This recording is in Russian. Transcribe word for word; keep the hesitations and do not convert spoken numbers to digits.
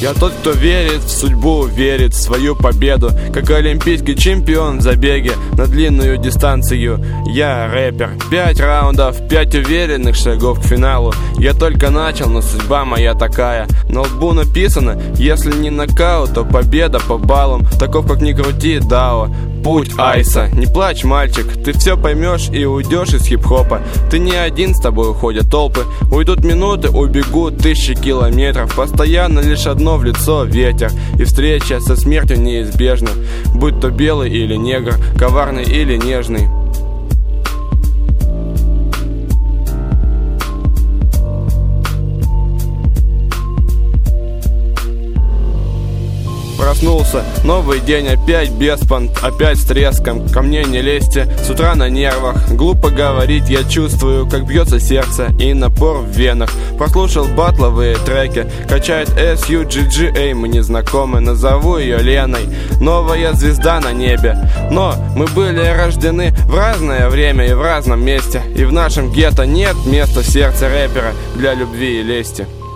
Я тот, кто верит в судьбу, верит в свою победу. Как олимпийский чемпион в забеге на длинную дистанцию. Я рэпер. Пять раундов, пять уверенных шагов к финалу. Я только начал, но судьба моя такая. На лбу написано: если не нокаут, то победа по баллам. Таков, как ни крути, дао. Путь Айса. Не плачь, мальчик, ты все поймешь и уйдешь из хип-хопа. Ты не один, с тобой уходят толпы. Уйдут минуты, убегут тысячи километров. Постоянно лишь одно в лицо — ветер. И встреча со смертью неизбежна. Будь то белый или негр, коварный или нежный. Проснулся, новый день, опять без понт, опять с треском. Ко мне не лезьте, с утра на нервах. Глупо говорить, я чувствую, как бьется сердце и напор в венах. Прослушал батловые треки, качает эс ю джи джи, эй, мы не знакомы, назову ее Леной. Новая звезда на небе. Но мы были рождены в разное время и в разном месте. И в нашем гетто нет места в сердце рэпера для любви и лести.